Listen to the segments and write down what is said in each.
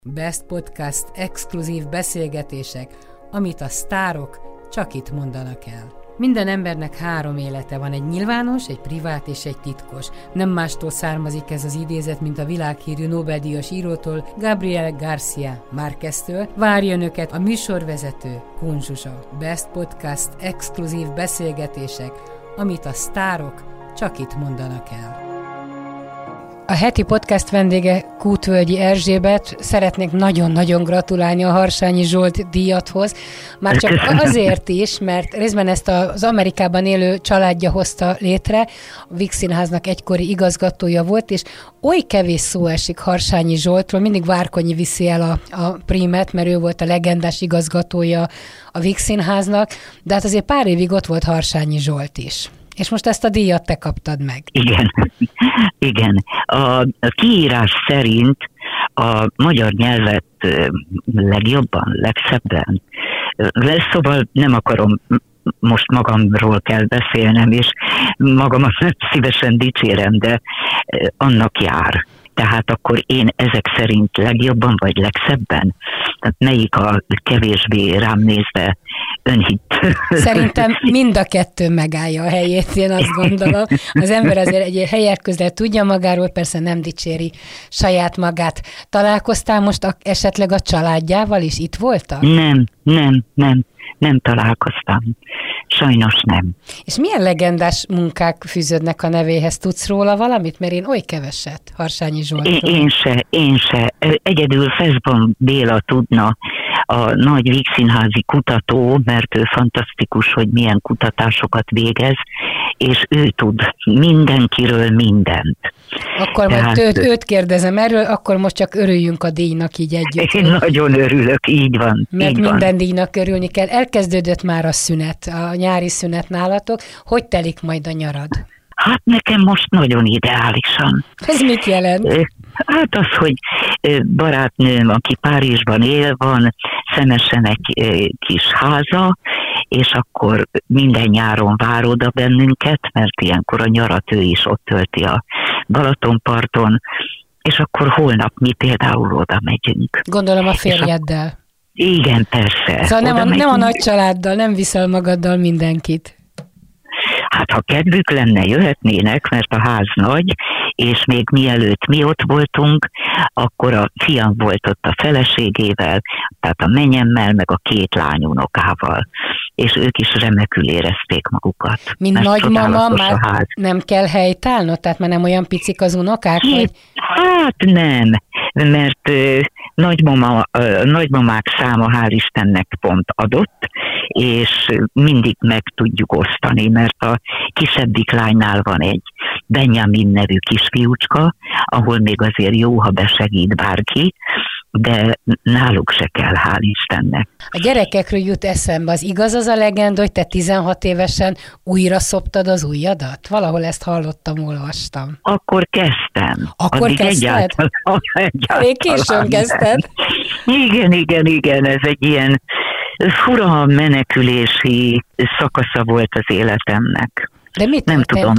Best Podcast exkluzív beszélgetések, amit a sztárok csak itt mondanak el. Minden embernek 3 élete van, egy nyilvános, egy privát és egy titkos. Nem mástól származik ez az idézet, mint a világhírű Nobel-díjas írótól, Gabriel García Márqueztől. Várja önöket a műsorvezető, Kun Zsuzsa. Best Podcast exkluzív beszélgetések, amit a sztárok csak itt mondanak el. A heti podcast vendége Kútvölgyi Erzsébet. Szeretnék nagyon-nagyon gratulálni a Harsányi Zsolt díjathoz. Már csak azért is, mert részben ezt az Amerikában élő családja hozta létre, a Víg Színháznak egykori igazgatója volt, és oly kevés szó esik Harsányi Zsoltról, mindig Várkonyi viszi el a prímet, mert ő volt a legendás igazgatója a Víg Színháznak, de hát azért pár évig ott volt Harsányi Zsolt is. És most ezt a díjat te kaptad meg. Igen. A kiírás szerint a magyar nyelvet legjobban, legszebben. Szóval nem akarom, most magamról kell beszélnem, és magamat szívesen dicsérem, de annak jár. Tehát akkor én ezek szerint legjobban vagy legszebben? Tehát melyik a kevésbé rám nézve önhitt? Szerintem mind a kettő megállja a helyét, én azt gondolom. Az ember azért egy helyek közül tudja magáról, persze nem dicséri saját magát. Találkoztál most esetleg a családjával is? Itt voltak? Nem találkoztam. Sajnos nem. És milyen legendás munkák fűződnek a nevéhez? Tudsz róla valamit? Mert én oly keveset, Harsányi Zsoltról. Én se. Egyedül Feszban Béla tudna, a nagy vígszínházi kutató, mert ő fantasztikus, hogy milyen kutatásokat végez, és ő tud mindenkiről mindent. Akkor majd őt kérdezem erről, akkor most csak örüljünk a díjnak így együtt. Én nagyon örülök, így van. Mert így minden van. díjnak örülni kell. Elkezdődött már a szünet, a nyári szünet nálatok. Hogy telik majd a nyarad? Hát nekem most nagyon ideálisan. Ez mit jelent? Hát az, hogy barátnőm, aki Párizsban él, van Szemesen egy kis háza, és akkor minden nyáron vár oda bennünket, mert ilyenkor a nyarat ő is ott tölti a Balatonparton, és akkor holnap mi például oda megyünk. Gondolom a férjeddel. Igen, persze. Szóval nem a nagy családdal, nem viszel magaddal mindenkit. Hát ha kedvük lenne, jöhetnének, mert a ház nagy, és még mielőtt mi ott voltunk, akkor a fiam volt ott a feleségével, tehát a menyemmel, meg a 2 lányunokával, és ők is remekül érezték magukat. Mint nagymama, már nem kell helytállnod? Tehát már nem olyan picik az unokák? Hát nem, mert nagymamák száma hál' Istennek pont adott, és mindig meg tudjuk osztani, mert a kisebbik lánynál van egy Benjamin nevű kisfiúcska, ahol még azért jó, ha besegít bárki, de náluk se kell, hál' Istennek. A gyerekekről jut eszembe, az igaz az a legenda, hogy te 16 évesen újra szoptad az ujjadat? Valahol ezt hallottam, olvastam. Akkor kezdtem. Akkor kezdted? Elég későn kezdted? Igen, ez egy ilyen fura menekülési szakasza volt az életemnek. De mit nem tudom,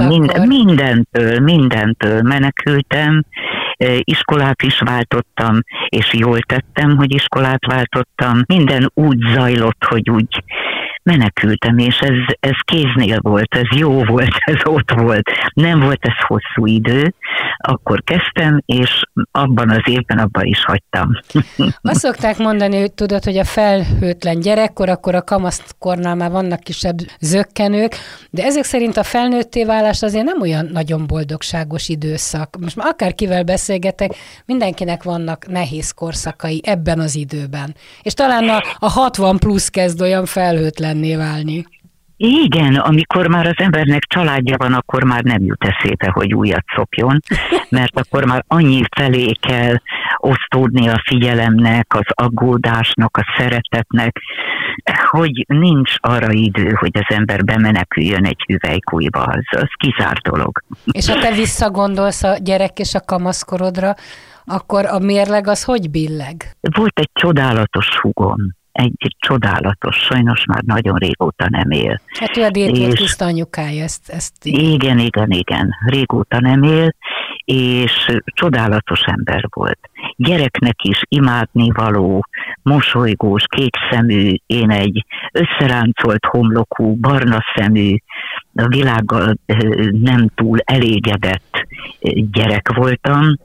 mindentől menekültem, iskolát is váltottam, és jól tettem, hogy iskolát váltottam. Minden úgy zajlott, hogy úgy menekültem, és ez kéznél volt, ez jó volt, ez ott volt. Nem volt ez hosszú idő, akkor kezdtem, és abban az évben abban is hagytam. Azt szokták mondani, hogy tudod, hogy a felhőtlen gyerekkor, akkor a kamaszkornál már vannak kisebb zökkenők, de ezek szerint a felnőtté válás azért nem olyan nagyon boldogságos időszak. Most már akárkivel beszélgetek, mindenkinek vannak nehéz korszakai ebben az időben. És talán a 60 plusz kezd olyan felhőtlenné válni. Igen, amikor már az embernek családja van, akkor már nem jut eszébe, hogy újat szopjon, mert akkor már annyi felé kell osztódni a figyelemnek, az aggódásnak, a szeretetnek, hogy nincs arra idő, hogy az ember bemeneküljön egy hüvelykújba, az kizárt dolog. És ha te visszagondolsz a gyerek és a kamaszkorodra, akkor a mérleg az hogy billeg? Volt egy csodálatos húgom. Egy csodálatos, sajnos már nagyon régóta nem él. Hát ő a Dél-Két tiszta anyukája, ezt Igen, régóta nem él, és csodálatos ember volt. Gyereknek is imádnivaló, mosolygós, kékszemű, én egy összeráncolt homlokú, barna szemű, a világgal nem túl elégedett gyerek voltam,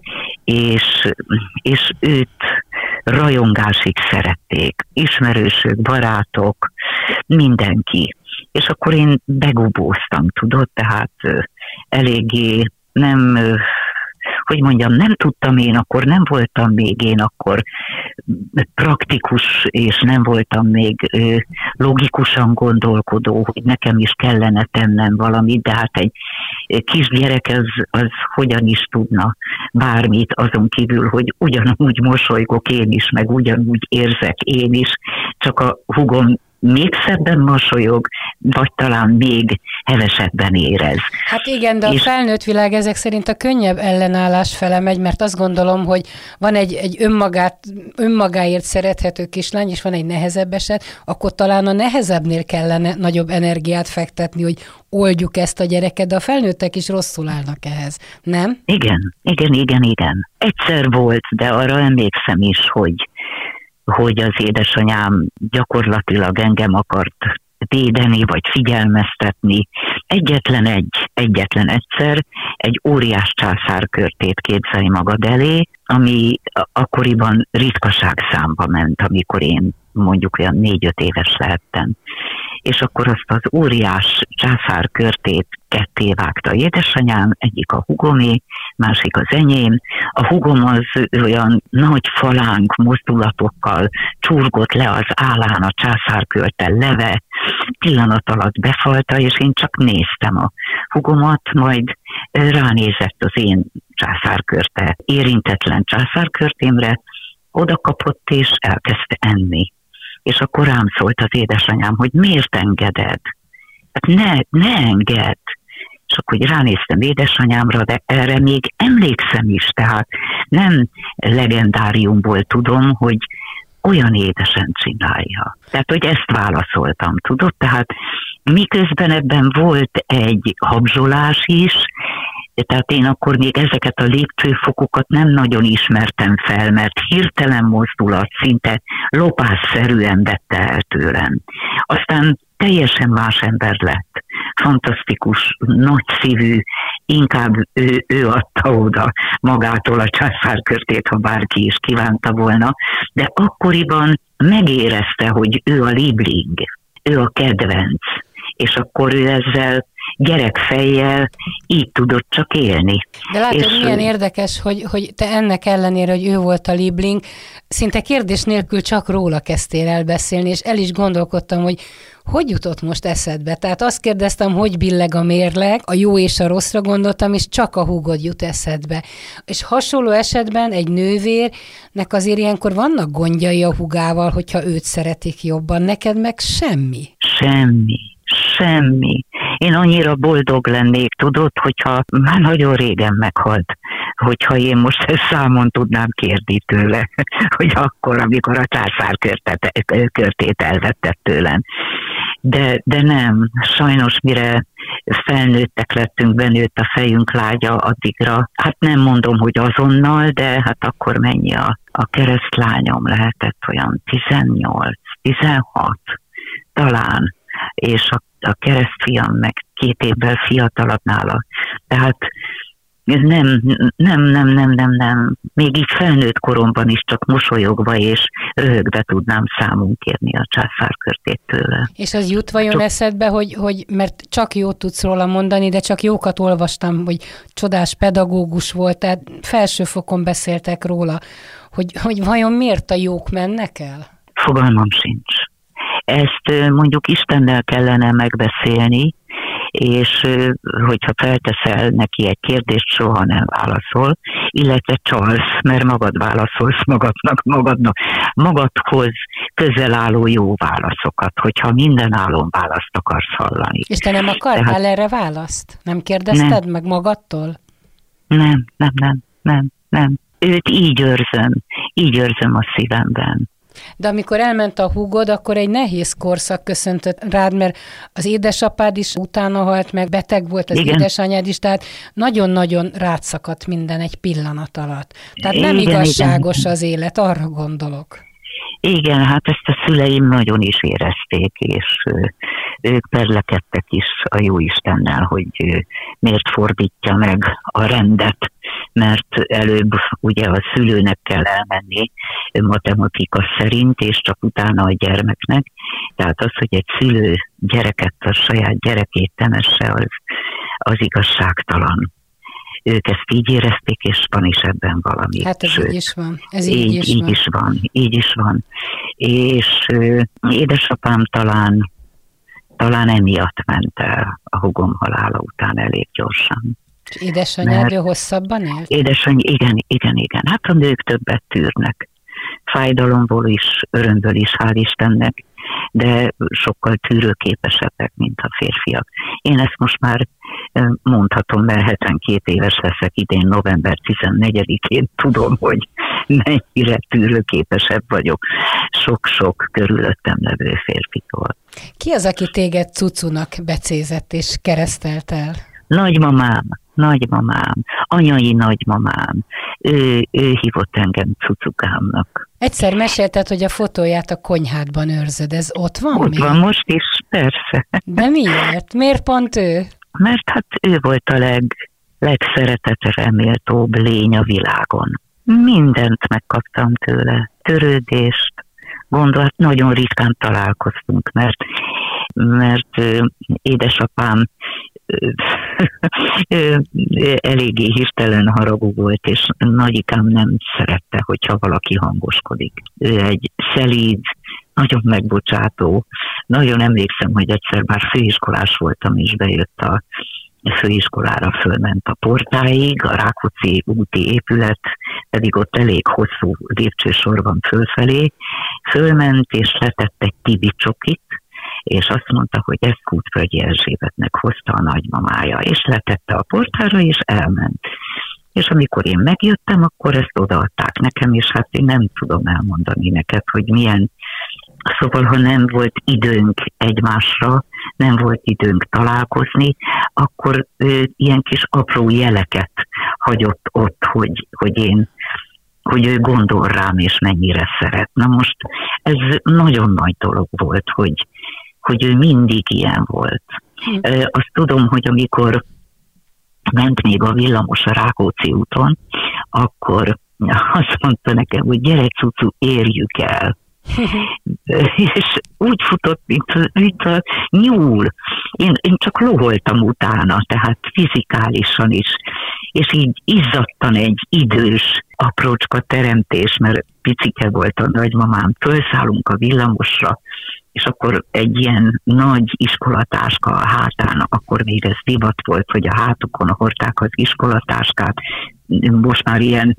és őt rajongásig szerették. Ismerősök, barátok, mindenki. És akkor én begubóztam, tudod, tehát eléggé nem, hogy mondjam, nem tudtam én akkor, nem voltam még én akkor praktikus, és nem voltam még logikusan gondolkodó, hogy nekem is kellene tennem valamit, de hát egy kisgyerek az hogyan is tudna bármit, azon kívül, hogy ugyanúgy mosolygok én is, meg ugyanúgy érzek én is, csak a húgom még szebben mosolyog, vagy talán még hevesebben érez. Hát igen, de a felnőtt világ ezek szerint a könnyebb ellenállás fele megy, mert azt gondolom, hogy van egy önmagáért szerethető kislány, és van egy nehezebb eset, akkor talán a nehezebbnél kellene nagyobb energiát fektetni, hogy oldjuk ezt a gyereket, de a felnőttek is rosszul állnak ehhez, nem? Igen. Egyszer volt, de arra emlékszem is, hogy az édesanyám gyakorlatilag engem akart védeni, vagy figyelmeztetni. Egyetlen egyszer egy óriás császárkörtét képzelj magad elé, ami akkoriban ritkaságszámba ment, amikor én mondjuk olyan 4-5 éves lehettem. És akkor azt az óriás császárkörtét ketté vágta édesanyám, egyik a húgomé, másik az enyém. A húgom az olyan nagy falánk mozdulatokkal csurgott le az állán a császárkörte leve, pillanat alatt befalta, és én csak néztem a húgomat, majd ránézett az én császárkörte, érintetlen császárkörtémre, oda kapott és elkezdte enni. És akkor rám szólt az édesanyám, hogy miért engeded? Hát ne engedd! És akkor ránéztem édesanyámra, de erre még emlékszem is, tehát nem legendáriumból tudom, hogy olyan édesen csinálja. Tehát, hogy ezt válaszoltam, tudod? Tehát miközben ebben volt egy habzsolás is, tehát én akkor még ezeket a lépcsőfokokat nem nagyon ismertem fel, mert hirtelen mozdulat szinte lopásszerűen vette el tőlem. Aztán teljesen más ember lett. Fantasztikus, nagyszívű, inkább ő adta oda magától a császárkörtét, ha bárki is kívánta volna, de akkoriban megérezte, hogy ő a liebling, ő a kedvenc, és akkor ő ezzel gyerekfejjel így tudott csak élni. De látod, milyen érdekes, hogy te ennek ellenére, hogy ő volt a liebling, szinte kérdés nélkül csak róla kezdtél el beszélni, és el is gondolkodtam, hogy jutott most eszedbe. Tehát azt kérdeztem, hogy billeg a mérleg, a jó és a rosszra gondoltam, és csak a húgod jut eszedbe. És hasonló esetben egy nővérnek azért ilyenkor vannak gondjai a húgával, hogyha őt szeretik jobban, neked meg semmi. Semmi. Én annyira boldog lennék, tudod, hogyha már nagyon régen meghalt, hogyha én most ezt számon tudnám kérni tőle, hogy akkor, amikor a császárkörtét elvetett tőlem. De nem, sajnos mire felnőttek lettünk, benőtt a fejünk lágya addigra. Hát nem mondom, hogy azonnal, de hát akkor mennyi a keresztlányom lehetett olyan 18, 16 talán, és a keresztfiam meg 2 évvel fiatalabb nála. Tehát nem. Még így felnőtt koromban is csak mosolyogva és röhögve tudnám számon kérni a császárkörtét tőle. És az jut vajon eszedbe, hogy mert csak jót tudsz róla mondani, de csak jókat olvastam, hogy csodás pedagógus volt, tehát felsőfokon beszéltek róla, hogy vajon miért a jók mennek el? Fogalmam sincs. Ezt mondjuk Istennel kellene megbeszélni, és hogyha felteszel neki egy kérdést, soha nem válaszol, illetve csalsz, mert magad válaszolsz magadhoz közel álló jó válaszokat, hogyha minden állón választ akarsz hallani. És te nem akartál erre választ? Nem kérdezted meg magadtól? Nem. Őt így őrzöm a szívemben. De amikor elment a húgod, akkor egy nehéz korszak köszöntött rád, mert az édesapád is utána halt meg, beteg volt az édesanyád is, tehát nagyon-nagyon rátszakadt minden egy pillanat alatt. Tehát nem igazságos az élet, arra gondolok. Igen, hát ezt a szüleim nagyon is érezték, és ők perlekedtek is a Jóistennel, hogy miért fordítja meg a rendet, mert előbb ugye a szülőnek kell elmenni matematika szerint, és csak utána a gyermeknek. Tehát az, hogy egy szülő gyereket, a saját gyerekét temesse, az igazságtalan. Ők ezt így érezték, és van is ebben valami. Hát ez így is van. Ez így is van. És édesapám talán emiatt ment el a húgom halála után elég gyorsan. És édesanyád hosszabban élt? Igen. Hát a nők többet tűrnek. Fájdalomból is, örömből is, hál' Istennek, de sokkal tűrőképesebbek, mint a férfiak. Én ezt most már mondhatom, mert 72 éves leszek idén, november 14-én, tudom, hogy mennyire tűrőképesebb vagyok sok-sok körülöttem levő férfitól. Ki az, aki téged cucunak becézett és keresztelt el? Nagymamám, anyai nagymamám, ő hívott engem cucukámnak. Egyszer mesélted, hogy a fotóját a konyhádban őrzöd, ez ott van Ott még? van most is, persze. De miért? Miért pont ő? Mert hát ő volt a legszeretetre méltóbb lény a világon. Mindent megkaptam tőle, törődést, gondolat, nagyon ritkán találkoztunk, mert édesapám eléggé hirtelen haragú volt, és nagyikám nem szerette, hogyha valaki hangoskodik. Ő egy szelíd, nagyon megbocsátó. Nagyon emlékszem, hogy egyszer már főiskolás voltam, és bejött a főiskolára, fölment a portáig, a Rákóczi úti épület, pedig ott elég hosszú lépcsősor van fölfelé. Fölment, és letett egy Tibi csokit, és azt mondta, hogy ezt Kútvölgyi Erzsébetnek hozta a nagymamája, és letette a portára, és elment. És amikor én megjöttem, akkor ezt odaadták nekem, és hát én nem tudom elmondani neked, hogy milyen. Szóval, ha nem volt időnk egymásra, nem volt időnk találkozni, akkor ilyen kis apró jeleket hagyott ott, hogy ő gondol rám, és mennyire szeret. Na most ez nagyon nagy dolog volt, hogy ő mindig ilyen volt. Azt tudom, hogy amikor ment még a villamos a Rákóczi úton, akkor azt mondta nekem, hogy gyere cucu, érjük el. És úgy futott, mint a nyúl. Én csak loholtam utána, tehát fizikálisan is. És így izzadtan egy idős aprócska teremtés, mert picike volt a nagymamám, fölszállunk a villamosra, és akkor egy ilyen nagy iskolatáska a hátán, akkor még ez divat volt, hogy a hátukon hordták az iskolatáskát, most már ilyen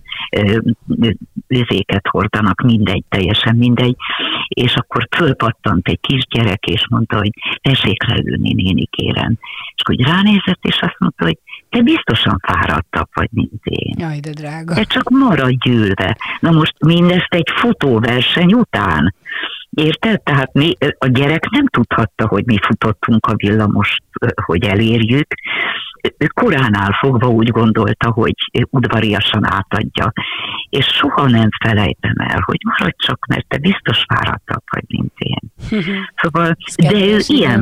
vizéket hordanak, mindegy, teljesen mindegy, és akkor fölpattant egy kisgyerek, és mondta, hogy tessék leülni, néni, kérem. És akkor ránézett, és azt mondta, hogy te biztosan fáradtabb vagy, mint én. Jaj, de drága. De csak maradj ülve. Na most mindezt egy fotóverseny után. Érted? Tehát a gyerek nem tudhatta, hogy mi futottunk a villamost, hogy elérjük. Koránál fogva úgy gondolta, hogy udvariasan átadja. És soha nem felejtem el, hogy maradj csak, mert te biztos fáradtabb vagy, mint én. Szóval, de ő ilyen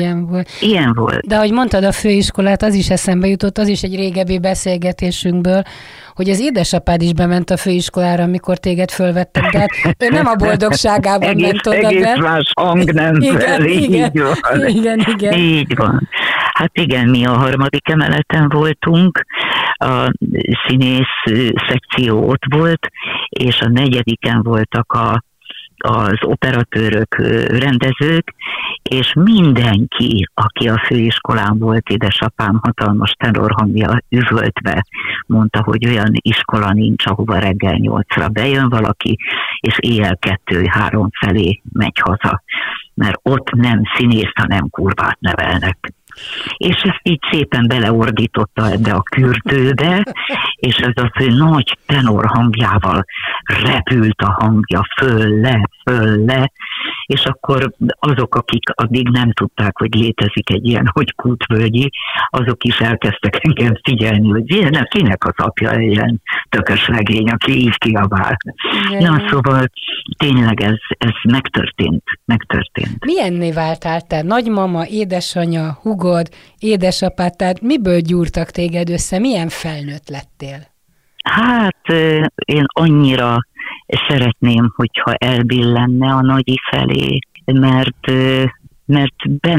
volt. De ahogy mondtad a főiskolát, az is eszembe jutott, az is egy régebbi beszélgetésünkből, hogy az édesapád is bement a főiskolára, amikor téged fölvettek, de hát ő nem a boldogságában ment oda. Egész más hang nem fel, így van. Igen. Így van. Hát igen, mi a 3. emeleten voltunk, a színész szekció ott volt, és a 4. voltak az operatőrök, rendezők, és mindenki, aki a főiskolán volt, édesapám hatalmas tenorhangja üvöltve, mondta, hogy olyan iskola nincs, ahova reggel 8-ra bejön valaki, és éjjel 2-3 felé megy haza, mert ott nem színészt, hanem kurvát nevelnek. És ezt így szépen beleordította ebbe a kürtőbe, és ez az ő nagy tenor hangjával repült a hangja föl le, és akkor azok, akik addig nem tudták, hogy létezik egy ilyen, hogy Kútvölgyi, azok is elkezdtek engem figyelni, hogy kinek az apja ilyen tökös legény, aki így kiabál. Na, szóval tényleg ez megtörtént. Milyenné váltál te? Nagymama, édesanyja, hugod, édesapád, tehát miből gyúrtak téged össze? Milyen felnőtt lettél? Hát én annyira szeretném, hogyha elbillenne a nagyi felé, mert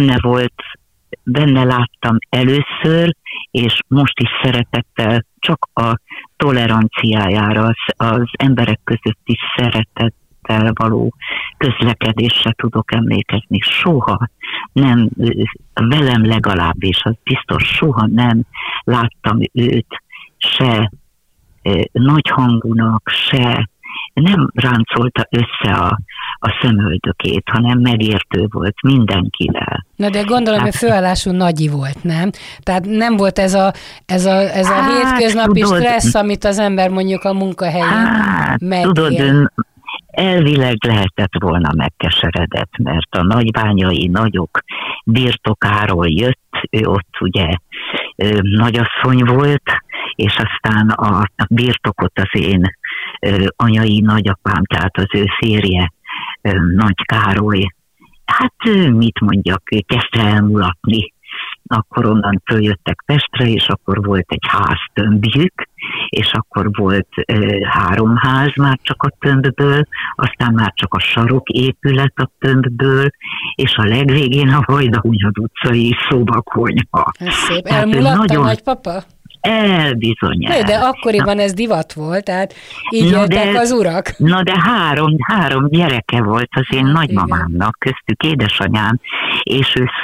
benne láttam először, és most is szeretettel, csak a toleranciájára, az emberek közötti szeretettel való közlekedésre tudok emlékezni. Soha nem, velem legalábbis, az biztos, soha nem láttam őt se nagy hangúnak, se nem ráncolta össze a szemöldökét, hanem megértő volt mindenkivel. Na de gondolom, hogy főállású nagyi volt, nem? Tehát nem volt ez a hétköznapi stressz, amit az ember mondjuk a munkahelyén megél. Tudod, elvileg lehetett volna megkeseredett, mert a nagybányai nagyok birtokáról jött, ő ott ugye nagyasszony volt, és aztán a birtokot az én anyai nagyapám, tehát az ő férje, Nagy Károly, hát mit mondjak, kezdte elmulatni. Akkor onnan följöttek Pestre, és akkor volt egy háztömbjük, és akkor volt 3 ház már csak a tömbből, aztán már csak a sarok épület a tömbből, és a legvégén a Vajdahunyad utcai szobakonyha. Ez szép. Elmulatta nagyon... nagypapa? Bizony. De akkoriban ez divat volt, tehát így jöttek az urak. Na de három gyereke volt az én nagymamámnak, köztük édesanyám, és ő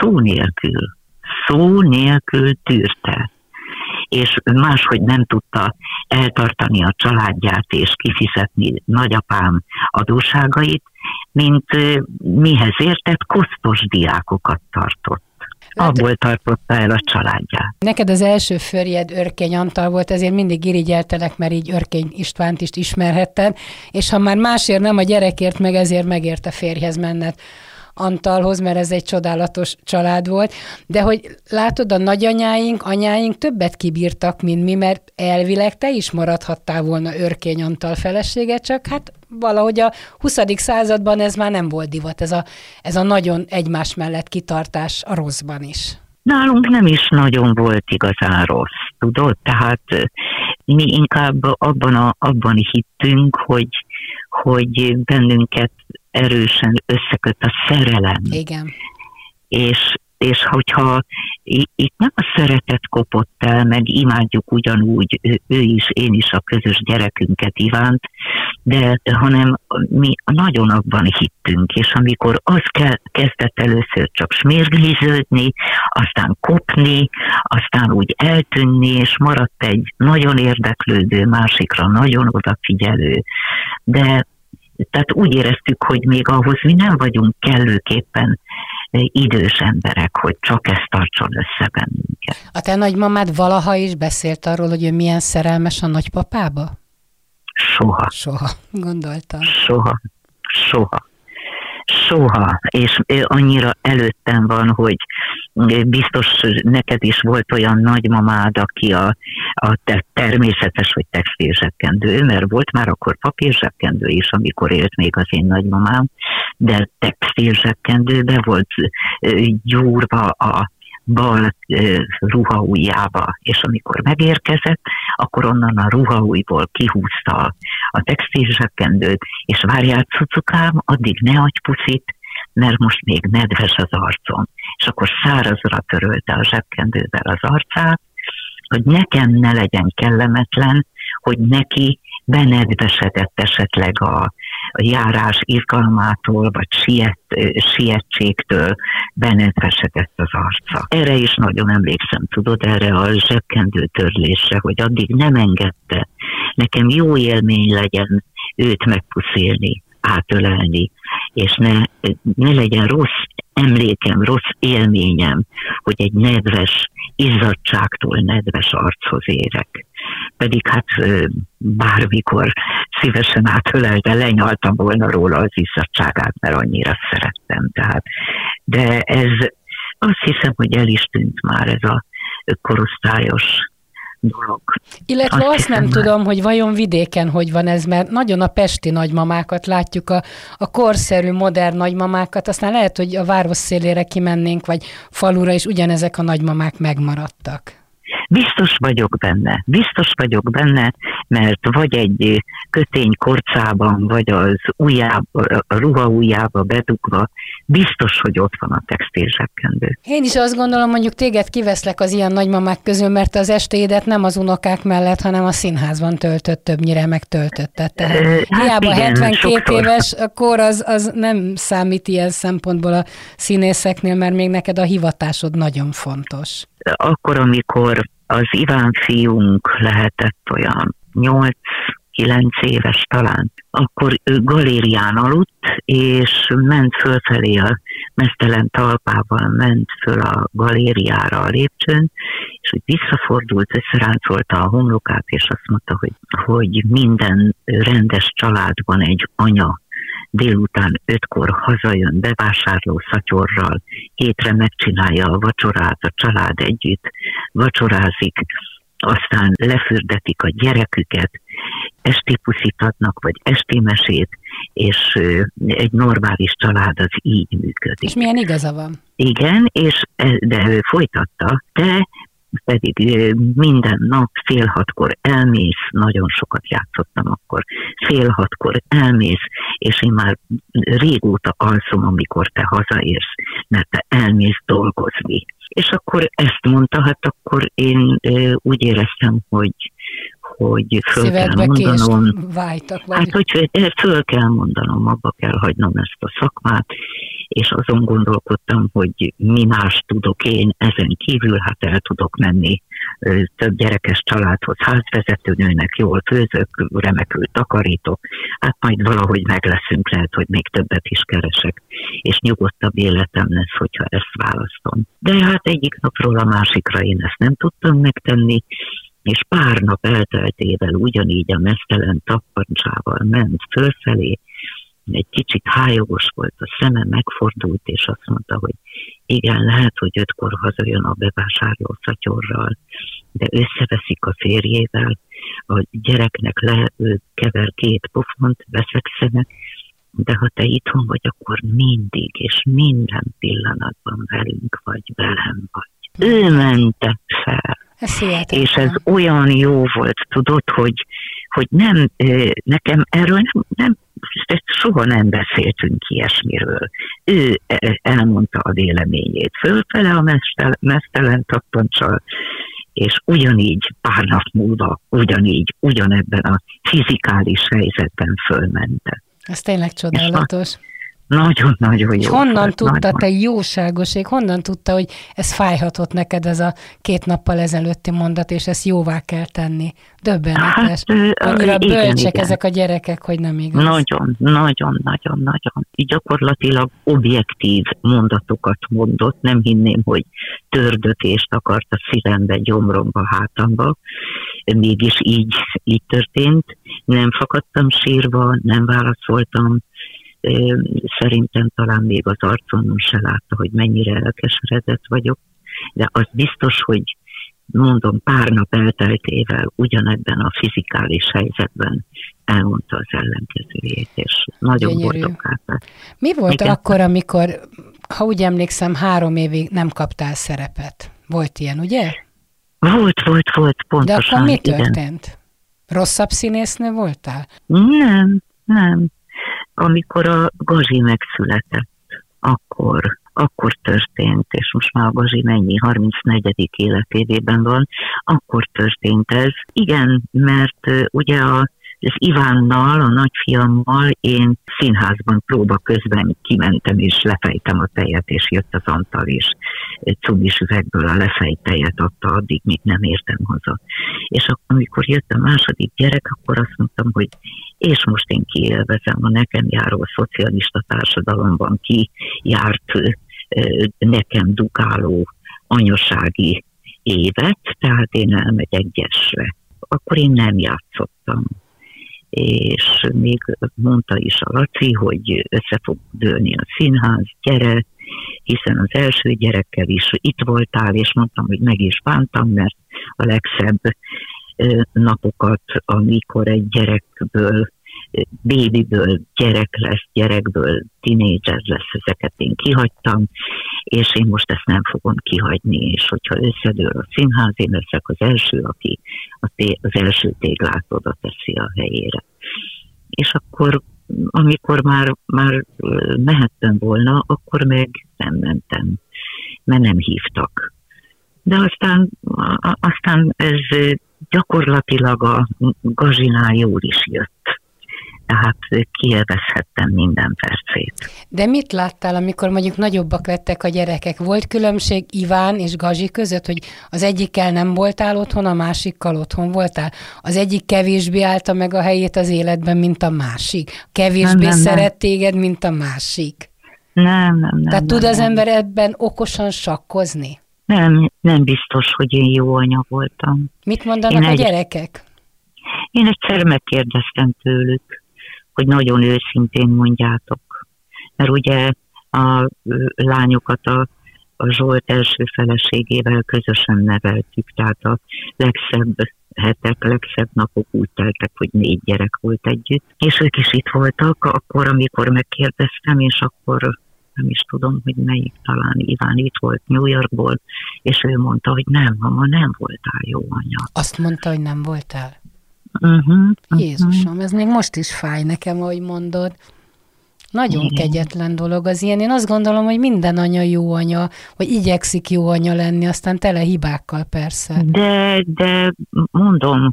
szó nélkül tűrte. És máshogy nem tudta eltartani a családját és kifizetni nagyapám adósságait, mint mihez értett, kosztos diákokat tartott. Abból tartotta el a családját. Neked az első férjed Örkény Antal volt, ezért mindig irigyeltelek, mert így Örkény Istvánt is ismerhetted, és ha már másért nem a gyerekért, meg ezért megérte férjhez menned Antalhoz, mert ez egy csodálatos család volt, de hogy látod, a anyáink többet kibírtak, mint mi, mert elvileg te is maradhattál volna Örkény Antal felesége, csak hát valahogy a 20. században ez már nem volt divat, ez a nagyon egymás mellett kitartás a rosszban is. Nálunk nem is nagyon volt igazán rossz, tudod? Tehát mi inkább abban hittünk, hogy bennünket erősen összeköt a szerelem. Igen. És hogyha itt nem a szeretet kopott el, meg imádjuk ugyanúgy, ő is, én is a közös gyerekünket ivánt, de hanem mi nagyon abban hittünk, és amikor az kezdett először csak smérgliződni, aztán kopni, aztán úgy eltűnni, és maradt egy nagyon érdeklődő, másikra nagyon odafigyelő, de tehát úgy éreztük, hogy még ahhoz mi nem vagyunk kellőképpen idős emberek, hogy csak ezt tartson össze bennünket. A te nagymamád valaha is beszélt arról, hogy ő milyen szerelmes a nagypapába? Soha, gondoltam. Soha, és annyira előttem van, hogy biztos neked is volt olyan nagymamád, aki a természetes, hogy textilzsekkendő, mert volt már akkor papírzsekkendő is, amikor élt még az én nagymamám, de textilzsekkendőbe volt gyúrva a bal ruhaujjába, és amikor megérkezett, akkor onnan a ruhaujjból kihúzta a textilzsekkendőt, és várjál, cucukám, addig ne adj puszit, mert most még nedves az arcom. És akkor szárazra törölte a zsekkendővel az arcát, hogy nekem ne legyen kellemetlen, hogy neki benedvesedett esetleg a járás izgalmától, vagy sietségtől benedvesedett az arca. Erre is nagyon emlékszem, tudod, erre a zsekkendő törlésre, hogy addig nem engedte. Nekem jó élmény legyen őt megpuszélni, átölelni, és ne legyen rossz emlékem, rossz élményem, hogy egy nedves, izzadságtól nedves archoz érek. Pedig hát bármikor szívesen átölelte, lenyaltam volna róla az izzadságát, mert annyira szerettem. Tehát. De ez azt hiszem, hogy el is tűnt már ez a korosztályos dolog. Illetve azt nem tudom, hogy vajon vidéken hogy van ez, mert nagyon a pesti nagymamákat látjuk, a korszerű, modern nagymamákat, aztán lehet, hogy a város szélére kimennénk, vagy falura, és ugyanezek a nagymamák megmaradtak. Biztos vagyok benne, mert vagy egy kötény korcában, vagy az ujjába, a ruha ujjába bedugva, biztos, hogy ott van a textilzsekkendő. Én is azt gondolom, mondjuk téged kiveszlek az ilyen nagymamák közül, mert az estéidet nem az unokák mellett, hanem a színházban töltött, többnyire megtöltötted. Tehát hiába igen, 72 sokszor. Éves a kor az nem számít ilyen szempontból a színészeknél, mert még neked a hivatásod nagyon fontos. Akkor, amikor az Iván fiunk lehetett olyan 8-9 éves talán, akkor ő galérián aludt, és ment fölfelé a meztelen talpával, ment föl a galériára a lépcsőn, és úgy visszafordult, összeráncolta a homlokát, és azt mondta, hogy minden rendes családban egy anya délután 5-kor hazajön bevásárló szatyorral, hétre megcsinálja a vacsorát, a család együtt vacsorázik, aztán lefürdetik a gyereküket, esti puszit adnak, vagy esti mesét, és egy normális család az így működik. És milyen igaza van? Igen, de ő folytatta, de pedig minden nap 5:30 elmész, nagyon sokat játszottam akkor, 5:30 elmész, és én már régóta alszom, amikor te hazaérsz, mert te elmész dolgozni. És akkor ezt mondta, hát akkor én úgy éreztem, hogy föl kell mondanom. Vájtak, vagy? Hát, hogy föl kell mondanom, abba kell hagynom ezt a szakmát, és azon gondolkodtam, hogy mi más tudok én ezen kívül, hát el tudok menni több gyerekes családhoz, házvezetőnőnek, jól főzök, remekül takarítok, hát majd valahogy meg leszünk, lehet, hogy még többet is keresek, és nyugodtabb életem lesz, hogyha ezt választom. De hát egyik napról a másikra én ezt nem tudtam megtenni, és pár nap elteltével ugyanígy a meztelen tappancsával ment fölfelé, egy kicsit hájogos volt a szeme, megfordult, és azt mondta, hogy igen, lehet, hogy 5-kor hazajön a bevásárló szatyorral, de összeveszik a férjével, a gyereknek kever 2 pofont, veszekszenek, de ha te itthon vagy, akkor mindig és minden pillanatban velünk vagy, velem vagy. Ő mente fel. És ez olyan jó volt, tudod, hogy nem, nekem erről nem soha nem beszéltünk ilyesmiről. Ő elmondta a véleményét fölfele a meztelen tappancsal, és ugyanígy pár nap múlva, ugyanebben a fizikális helyzetben fölmente. Ez tényleg csodálatos. Nagyon-nagyon jó. Honnan tudta, te jóságoség, honnan tudta, hogy ez fájhatott neked, ez a 2 nappal ezelőtti mondat, és ezt jóvá kell tenni? Döbbenetes. Annyira bölcsek ezek a gyerekek, hogy nem igaz. Nagyon. Gyakorlatilag objektív mondatokat mondott, nem hinném, hogy tördötést akart a szívembe, gyomromba, hátamba. Mégis így történt. Nem fakadtam sírva, nem válaszoltam. Szerintem talán még az arcomon se látta, hogy mennyire elkeseredett vagyok, de az biztos, hogy mondom, pár nap elteltével ugyanebben a fizikális helyzetben elmondta az ellenkezőjét, és nagyon boldogát. Mi volt akkor, amikor, ha úgy emlékszem, 3 évig nem kaptál szerepet? Volt ilyen, ugye? Volt, pontosan. De akkor mi történt? Igen. Rosszabb színésznő voltál? Nem. Amikor a Gazi megszületett, akkor történt, és most már a Gazi mennyi, 34. életévében van, akkor történt ez. Igen, mert ugye az Ivánnal, a nagyfiammal én színházban próba közben kimentem, és lefejtem a tejet, és jött az Antal, és cumis üvegből a lefejt tejet adta, addig még nem értem haza. És akkor, amikor jött a második gyerek, akkor azt mondtam, hogy és most én kiélvezem a nekem járó szocialista társadalomban kijárt nekem dugáló anyasági évet, tehát én elmegyek Gyesre. Akkor én nem játszottam. És még mondta is a Laci, hogy össze fog dőlni a színház, gyere, hiszen az első gyerekkel is itt voltál, és mondtam, hogy meg is bántam, mert a legszebb napokat, amikor egy gyerekből, babyből gyerek lesz, gyerekből tínédzser lesz, ezeket én kihagytam, és én most ezt nem fogom kihagyni, és hogyha összedől a színház, én leszek az első, aki az első téglát oda teszi a helyére. És akkor, amikor már mehettem volna, akkor meg nem mentem, mert nem hívtak. De aztán ez gyakorlatilag a Gazsinál jól is jött. Tehát kielvezhettem minden percét. De mit láttál, amikor mondjuk nagyobbak lettek a gyerekek? Volt különbség Iván és Gazsi között, hogy az egyikkel nem voltál otthon, a másikkal otthon voltál? Az egyik kevésbé állta meg a helyét az életben, mint a másik? Kevésbé szeret téged, mint a másik? Nem. Tehát tud az ember ebben okosan sakkozni? Nem biztos, hogy én jó anya voltam. Mit mondanak a gyerekek? Én egyszer megkérdeztem tőlük, hogy nagyon őszintén mondjátok. Mert ugye a lányokat a Zsolt első feleségével közösen neveltük, tehát a legszebb hetek, legszebb napok úgy teltek, hogy 4 gyerek volt együtt. És ők is itt voltak akkor, amikor megkérdeztem, és akkor nem is tudom, hogy melyik, talán Iván itt volt New Yorkból, és ő mondta, hogy nem, mama, nem voltál jó anya. Azt mondta, hogy nem voltál? Jézusom, ez még most is fáj nekem, ahogy mondod. Nagyon kegyetlen dolog az ilyen. Én azt gondolom, hogy minden anya jó anya, vagy igyekszik jó anya lenni, aztán tele hibákkal persze. De mondom,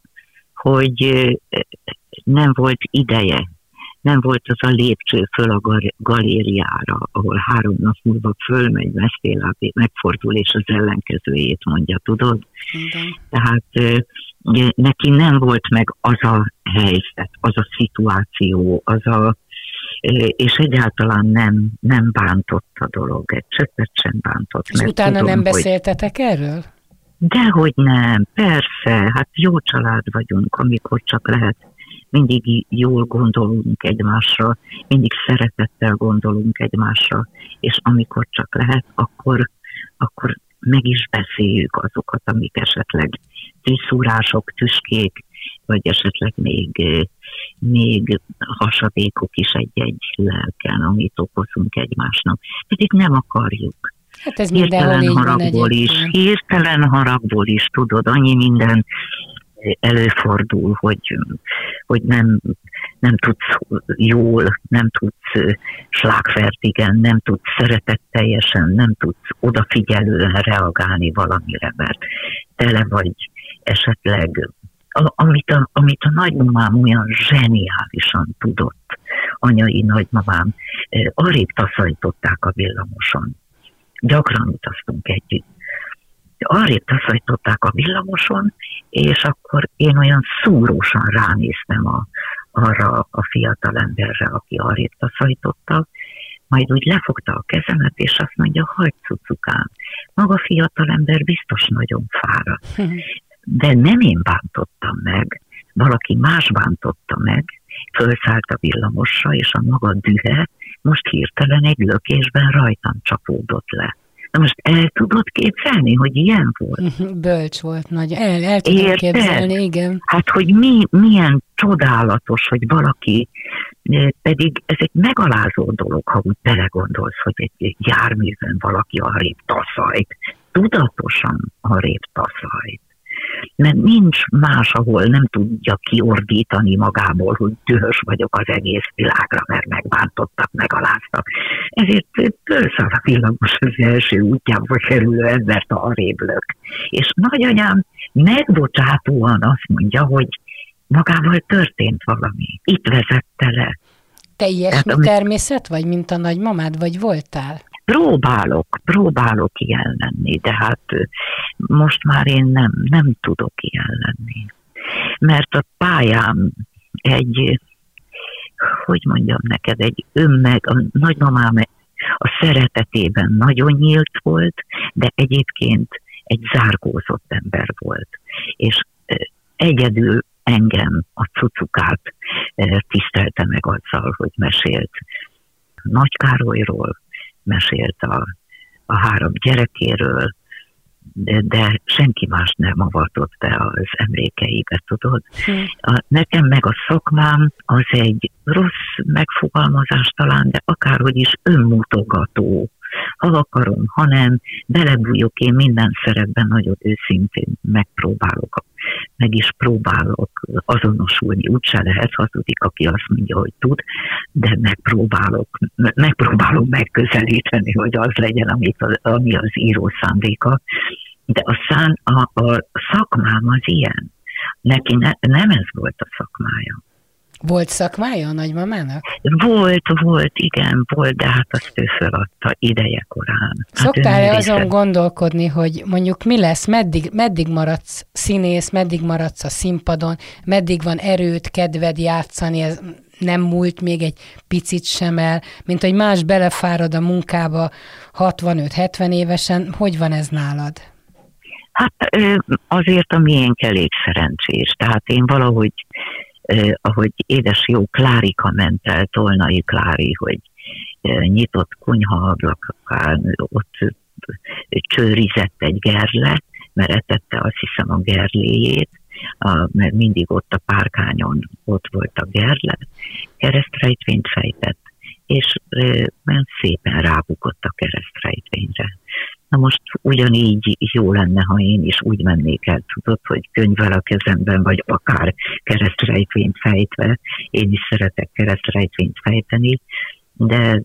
hogy nem volt ideje. Nem volt az a lépcső föl a galériára, ahol 3 nap múlva fölmegy, mesztélábé, megfordul, és az ellenkezőjét mondja, tudod? Igen. Tehát neki nem volt meg az a helyzet, az a szituáció, és egyáltalán nem bántott a dolog, egy csöppet sem bántott. És utána tudom, nem beszéltetek erről? Dehogy nem, persze, hát jó család vagyunk, amikor csak lehet. Mindig jól gondolunk egymásra, mindig szeretettel gondolunk egymásra, és amikor csak lehet, akkor meg is beszéljük azokat, amik esetleg tűzszúrások, tüskék, vagy esetleg még hasadékok is egy-egy lelken, amit okozunk egymásnak. Pedig nem akarjuk. Hát ez mindenhol hirtelen haragból is, tudod, annyi minden előfordul, hogy nem tudsz jól, nem tudsz slágfertigen, nem tudsz szeretetteljesen, nem tudsz odafigyelően reagálni valamire, mert tele vagy esetleg, amit a nagymamám olyan zseniálisan tudott, anyai nagymamám, arrébb taszajtották a villamoson. Gyakran utaztunk együtt. Arrébb taszajtották a villamoson, és akkor én olyan szúrósan ránéztem arra a fiatal emberre, aki arrébb taszajtotta, majd úgy lefogta a kezemet, és azt mondja, hagyd cucukám, maga fiatal ember biztos nagyon fáradt. De nem én bántottam meg, valaki más bántotta meg, fölszállt a villamosra, és a maga dühe most hirtelen egy lökésben rajtam csapódott le. Na most el tudod képzelni, hogy ilyen volt? Bölcs volt, nagy. El tudom képzelni, igen. Hát, hogy milyen csodálatos, hogy valaki, pedig ez egy megalázó dolog, ha úgy belegondolsz, hogy egy járművön valaki arrébb taszajt, tudatosan arrébb taszajt. Mert nincs más, ahol nem tudja kiordítani magából, hogy dühös vagyok az egész világra, mert megbántottak, megaláztak. Ezért fölszáll a villamos az első útjába kerülő embert arrébb lök. És nagyanyám megbocsátóan azt mondja, hogy magával történt valami. Itt vezette le. Te ilyesmi természet vagy, mint a nagymamád, vagy voltál? Próbálok ilyen lenni, de hát most már én nem tudok ilyen lenni. Mert a pályám hogy mondjam neked, a nagymamám a szeretetében nagyon nyílt volt, de egyébként egy zárkózott ember volt. És egyedül engem, a cucukát tisztelte meg azzal, hogy mesélt Nagy Károlyról, mesélt a 3 gyerekéről, de senki más nem avatott be az emlékeibe, tudod. Nekem meg a szakmám az egy rossz megfogalmazás talán, de akárhogy is önmutogató. Ha akarom, ha nem, belebújok én minden szerepben, nagyon őszintén meg is próbálok azonosulni. Úgyse lehet hazudik, aki azt mondja, hogy tud, de megpróbálom megközelíteni, hogy az legyen, ami az író szándéka. De a szakmám az ilyen. Neki nem ez volt a szakmája. Volt szakmája a nagymamának? Volt, igen, volt, de hát azt ő feladta ideje korán. Szoktál-e azon gondolkodni, hogy mondjuk mi lesz, meddig maradsz színész, meddig maradsz a színpadon, meddig van erőd, kedved játszani, ez nem múlt még egy picit sem el, mint hogy más belefárad a munkába 65-70 évesen, hogy van ez nálad? Hát azért a miénk elég szerencsés, tehát én valahogy ahogy édes jó Klárika ment el, Tolnai Klári, hogy nyitott konyhaablakán ott csőrizett egy gerle, mert etette azt hiszem a gerléjét, mert mindig ott a párkányon ott volt a gerle, keresztrejtvényt fejtett, és szépen rábukott a keresztrejtvényre. Na most ugyanígy jó lenne, ha én is úgy mennék el, tudod, hogy könyvvel a kezemben, vagy akár keresztrejtvényt fejtve. Én is szeretek keresztrejtvényt fejteni, de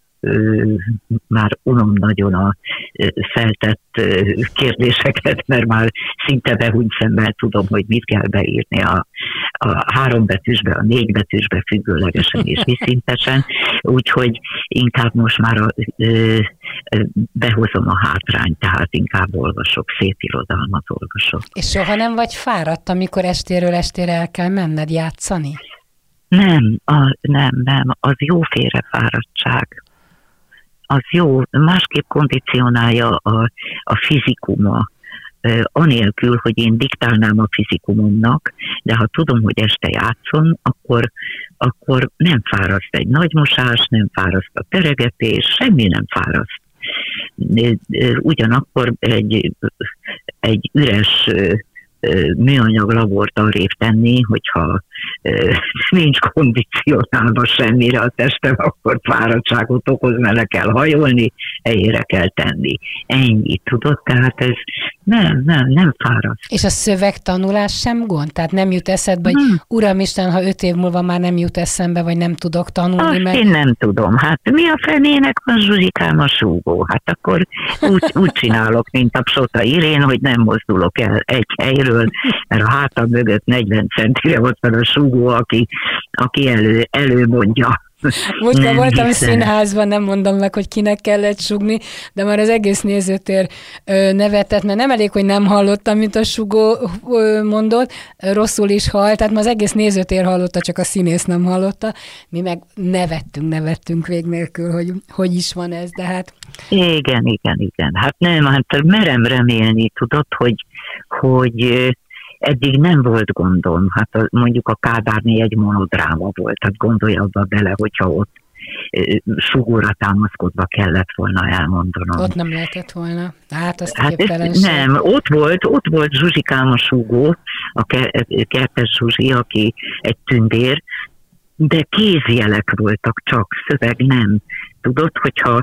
már unom nagyon a feltett kérdéseket, mert már szinte behúnyt szemmel tudom, hogy mit kell beírni a 3 betűsbe, a 4 betűsbe függőlegesen és viszintesen, úgyhogy inkább most már behozom a hátrányt, tehát inkább olvasok, szép irodalmat olvasok. És soha nem vagy fáradt, amikor estéről estére el kell menned játszani? Nem, az jóféle fáradtság. Az jó, másképp kondicionálja a fizikuma, anélkül, hogy én diktálnám a fizikumomnak, de ha tudom, hogy este játszom, akkor nem fáraszt egy nagy mosás, nem fáraszt a teregetés, semmi nem fáraszt. Ugyanakkor egy üres műanyag labort arrébb tenni, hogyha nincs kondicionálva semmire a testem, akkor fáradtságot okoz, mert le kell hajolni, helyére kell tenni. Ennyi, tudod? Tehát ez nem fáraszt. És a szövegtanulás sem gond? Tehát nem jut eszedbe, hogy Uramisten, ha 5 év múlva már nem jut eszembe, vagy nem tudok tanulni? Azt én nem tudom. Hát mi a fenének van, Zsuzsikám, a súgó? Hát akkor úgy csinálok, mint a Psota Irén, hogy nem mozdulok el egy helyről, mert a hátam mögött 40 centire ott van a súgó, aki előmondja. Múltkor voltam színházban, nem mondom meg, hogy kinek kellett sugni, de már az egész nézőtér nevetett, mert nem elég, hogy nem hallottam, mint a sugó mondott, rosszul is hall, tehát már az egész nézőtér hallotta, csak a színész nem hallotta. Mi meg nevettünk vég nélkül, hogy is van ez, de hát... Igen. Hát nem, hát merem remélni, tudod, hogy eddig nem volt gondom, hát mondjuk a Kádárné egy monodráma volt, tehát gondolj abba bele, hogyha ott sugóra támaszkodva kellett volna elmondanom. Ott nem lehetett volna. Hát azt képtelenség. Nem, ott volt Zsuzsikám a sugó, a Kertes Zsuzsi, aki egy tündér, de kézjelek voltak csak, szöveg nem. Tudod, hogyha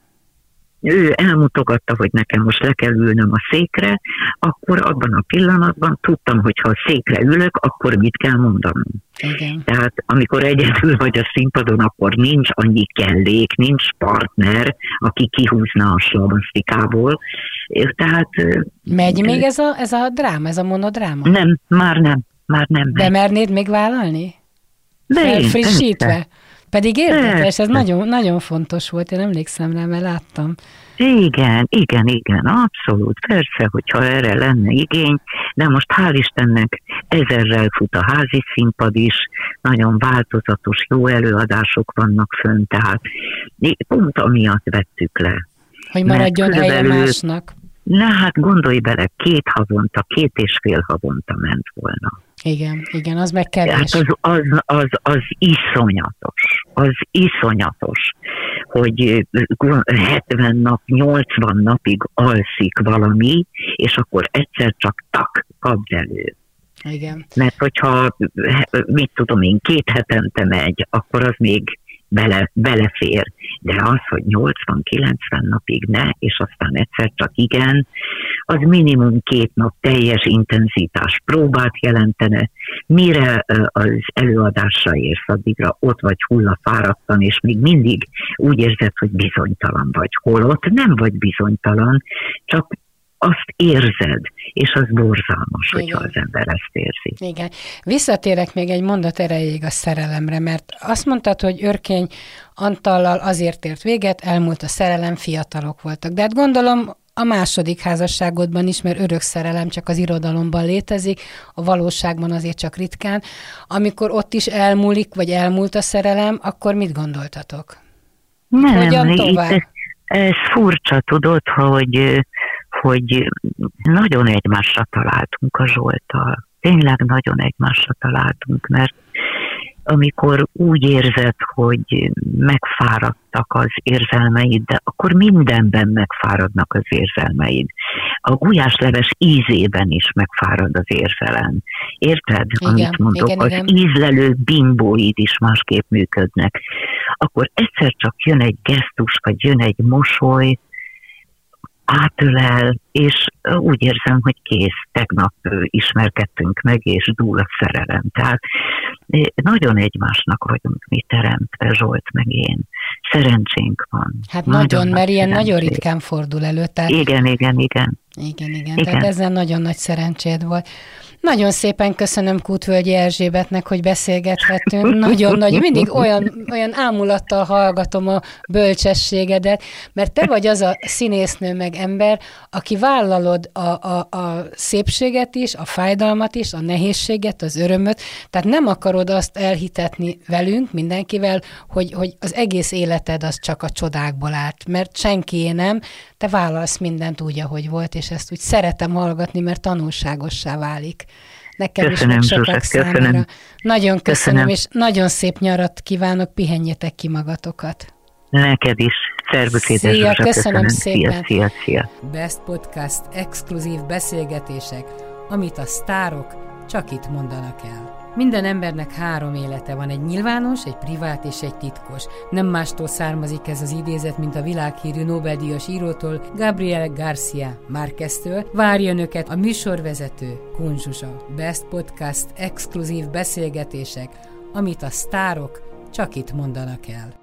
ő elmutogatta, hogy nekem most le kell ülnöm a székre, akkor abban a pillanatban tudtam, hogy ha a székre ülök, akkor mit kell mondanom. Igen. Tehát amikor egyedül vagy a színpadon, akkor nincs annyi kellék, nincs partner, aki kihúzna a slamasztikából. Tehát... Megy még ez a dráma, ez a monodráma? Nem, már nem. Bemernéd még vállalni? De frissítve? Pedig érdekes, ez nagyon, nagyon fontos volt, én emlékszem rá, mert láttam. Igen, abszolút, persze, hogyha erre lenne igény, de most hál' Istennek ezerrel fut a házi színpad is, nagyon változatos, jó előadások vannak fönn, tehát Pont amiatt vettük le. Hogy maradjon helye másnak. Hát gondolj bele, 2 havonta, 2,5 havonta ment volna. Igen, az meg kevés. Hát az iszonyatos, hogy 70 nap, 80 napig alszik valami, és akkor egyszer csak kapd elő. Igen. Mert hogyha, mit tudom én, 2 hetente megy, akkor az még belefér. De az, hogy 80-90 napig ne, és aztán egyszer csak igen, az minimum 2 nap teljes intenzitás próbát jelentene, mire az előadásra érsz, addigra ott vagy hullafáradtan, és még mindig úgy érzed, hogy bizonytalan vagy. Holott nem vagy bizonytalan, csak azt érzed, és az borzalmas, hogyha az ember ezt érzi. Igen. Visszatérek még egy mondat erejéig a szerelemre, mert azt mondtad, hogy Örkény Antallal azért ért véget, elmúlt a szerelem, fiatalok voltak. De hát gondolom a második házasságodban is, mert örök szerelem csak az irodalomban létezik, a valóságban azért csak ritkán. Amikor ott is elmúlik, vagy elmúlt a szerelem, akkor mit gondoltatok? Hogyan tovább? Ez furcsa, tudod, hogy nagyon egymásra találtunk a Zsolttal. Tényleg nagyon egymásra találtunk, mert amikor úgy érzed, hogy megfáradtak az érzelmeid, de akkor mindenben megfáradnak az érzelmeid. A gulyásleves ízében is megfárad az érzelem. Érted, amit mondok? Igen. Az ízlelő bimbóid is másképp működnek. Akkor egyszer csak jön egy gesztus, vagy jön egy mosoly, átölel, és úgy érzem, hogy kész, tegnap ismerkedtünk meg, és dúl a szerelem. Tehát nagyon egymásnak vagyunk mi teremtve, Zsolt meg én. Szerencsénk van. Hát nagyon, mert ilyen nagyon ritkán fordul elő. Tehát... Igen. Tehát ezen nagyon nagy szerencséd volt. Nagyon szépen köszönöm Kútvölgyi Erzsébetnek, hogy beszélgethettünk. Nagyon nagy, mindig olyan ámulattal hallgatom a bölcsességedet, mert te vagy az a színésznő meg ember, aki vállalod a szépséget is, a fájdalmat is, a nehézséget, az örömöt, tehát nem akarod azt elhitetni velünk, mindenkivel, hogy az egész életed az csak a csodákból állt, mert senkié nem, te vállalsz mindent úgy, ahogy volt, és ezt úgy szeretem hallgatni, mert tanulságossá válik. Nekem köszönöm, is, meg sokak számára. Köszönöm. Nagyon köszönöm, és nagyon szép nyarat kívánok, pihenjetek ki magatokat. Neked is. Szervusz, édes Szia, köszönöm szépen. Szia. Best Podcast exkluzív beszélgetések, amit a sztárok csak itt mondanak el. Minden embernek 3 élete van, egy nyilvános, egy privát és egy titkos. Nem mástól származik ez az idézet, mint a világhírű Nobel-díjas írótól, Gabriel García Márqueztől. Várja önöket a műsorvezető, Kun Zsuzsa. Best Podcast exkluzív beszélgetések, amit a sztárok csak itt mondanak el.